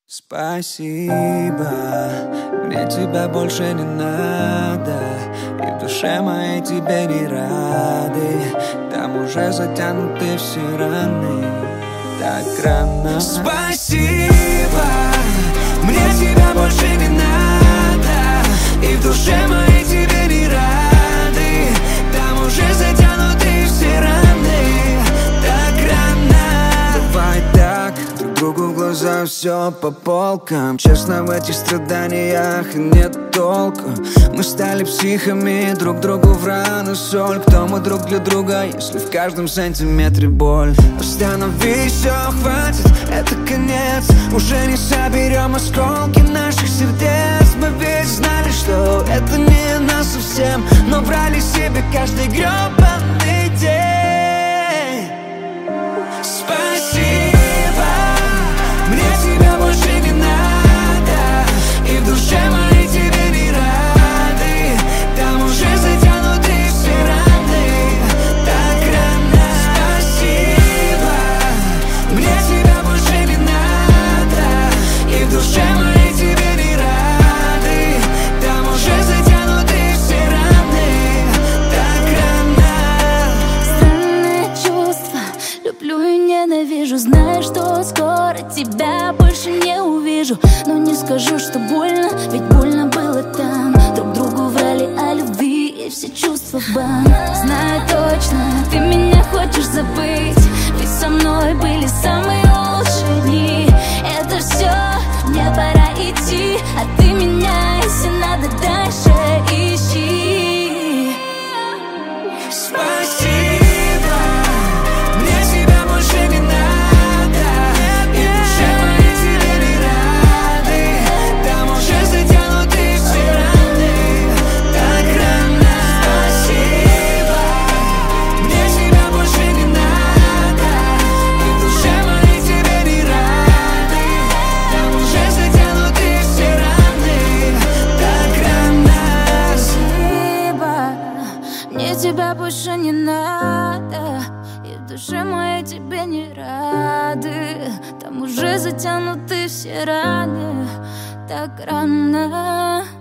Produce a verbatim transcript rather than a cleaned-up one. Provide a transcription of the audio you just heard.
Спасибо, мне тебя больше не надо, и в душе моей тебе не рады. Там уже затянуты все раны, так рано. Спасибо, мне тебя больше не надо, и в душе моей тебе не рады. Там уже затянуты все раны, так рано. Давай так, друг другу в глаза все по полкам. Честно, в этих страданиях нет толку. Мы стали психами, друг другу в раны соль. Кто мы друг для друга, если в каждом сантиметре боль? Остановись, все, хватит, это конец. Уже не соберем осколки наших сердец. Мы ведь знали, что это не нас совсем, но брали себе каждый гребаный день. Спасибо, мне тебя больше не надо, и в душе моей тебе не рады. Там уже затянуты все раны, так рано. Спасибо, мне тебя больше не надо, и в душе моей тебе не рады. Там уже затянуты все раны, так рано. Странные чувства, люблю и ненавижу. Знаю, что скоро тебя больше не увижу, но не скажу, что больно, ведь больно было там. Друг другу врали о любви, и все чувства в бан. Знаю точно, ты меня хочешь забыть, ведь со мной были самые лучшие дни. Это все, мне пора идти, а ты меня, если надо, дальше ищи. Спасибо, мне тебя больше не надо, и в душе моей тебе не рады. Там уже затянуты все раны, так рано. Спасибо, мне тебя больше не надо, и в душе моей тебе не рады. Там уже затянуты все раны, так рано. Спасибо, мне тебя больше не надо, и в душе моей тебе не рады. Там уже затянуты все раны, так рано.